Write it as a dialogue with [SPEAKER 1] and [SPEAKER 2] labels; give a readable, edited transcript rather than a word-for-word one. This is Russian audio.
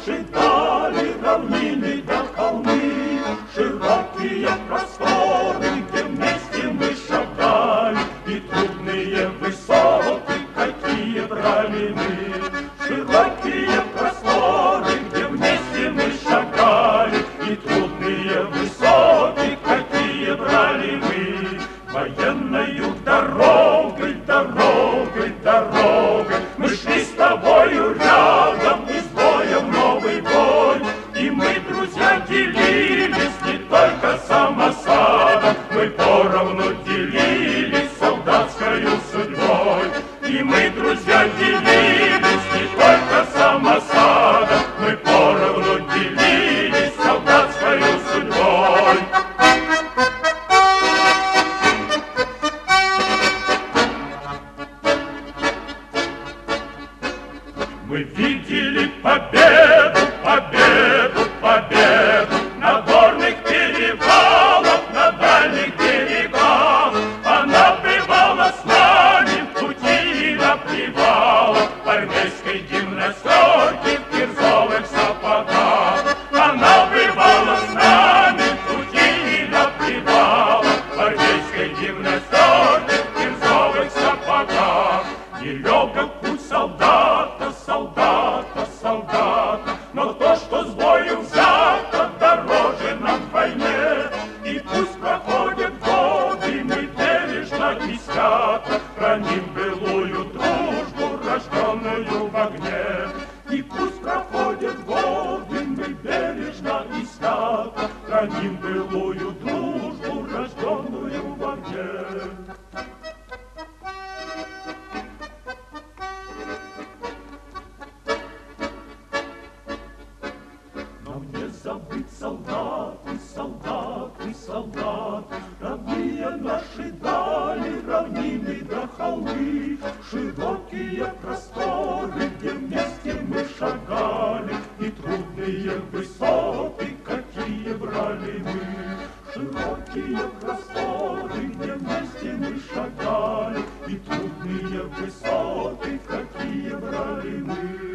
[SPEAKER 1] наши дали, равнины до холмы, широкие просторы, где вместе мы шагали, и трудные высоты, какие брали мы. Широкие просторы, где вместе мы шагали, и трудные высоты, какие брали мы. Военною дорогой, дорогой, дорогой мы шли с тобою рядом, из боя в новый бой. И мы, друзья, делились не только самосадом, мы поровну делились солдатскою судьбой. И мы, друзья, делились не только самосадом, мы поровну делились солдатскою судьбой. Мы видели победу, победу, победу на горных перевалах, на дальних берегах. Она плевала с нами в пути и наплевала в армейской гимнастерке, в кирзовых сапогах. Она плевала с нами в пути и наплевала в армейской гимнастерке, в кирзовых сапогах. Нелегок путь солдата, солдата, солдата, но то, что с бою взято, дороже нам в войне. И пусть проходят годы, мы бережно и свято храним былую дружбу, рожденную в огне. И пусть проходят годы, мы бережно и свято храним былую дружбу, рожденную в огне. Забыть солдаты, солдаты, солдаты, родные наши дали, равнины до холмы, широкие просторы, где вместе мы шагали, и трудные высоты, какие брали мы. Широкие просторы, где вместе мы шагали, и трудные высоты, какие брали мы.